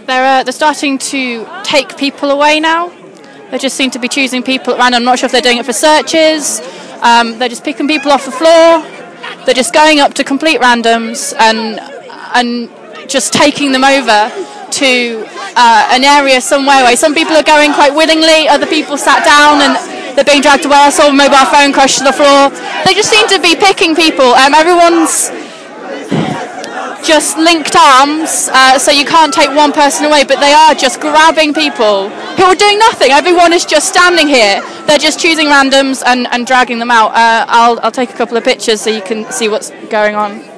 They're starting to take people away now. They just seem to be choosing people at random. I'm not sure if they're doing it for searches. They're just picking people off the floor. They're just going up to complete randoms and just taking them over to an area somewhere where some people are going quite willingly, other people sat down and they're being dragged away. I saw a mobile phone crash to the floor. They just seem to be picking people. Everyone's just linked arms, so you can't take one person away, but they are just grabbing people who are doing nothing. Everyone is just standing here. They're just choosing randoms and dragging them out. I'll take a couple of pictures so you can see what's going on.